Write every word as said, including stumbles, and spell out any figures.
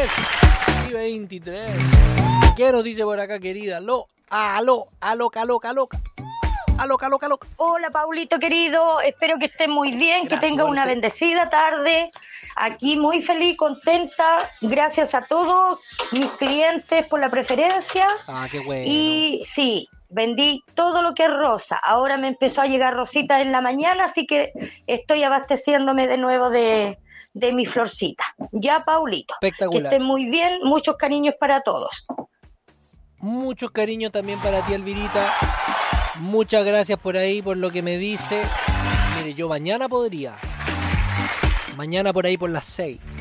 veintitrés y veintitrés. ¿Qué nos dice por acá, querida? Aló, aló, aló, aló, aló, aló, aló, aló. Hola, Paulito querido, espero que estés muy bien, Gracias, que tenga una igualmente. bendecida tarde. Aquí muy feliz, contenta, gracias a todos mis clientes por la preferencia. Ah, qué bueno. Y sí, vendí todo lo que es rosa. Ahora me empezó a llegar rosita en la mañana, así que estoy abasteciéndome de nuevo de, de mi florcita. Ya, Paulito, Espectacular. que estén muy bien, muchos cariños para todos. Mucho cariño también para ti, Alvirita. Muchas gracias por ahí, por lo que me dice. Mire, yo mañana podría. Mañana por ahí por las seis.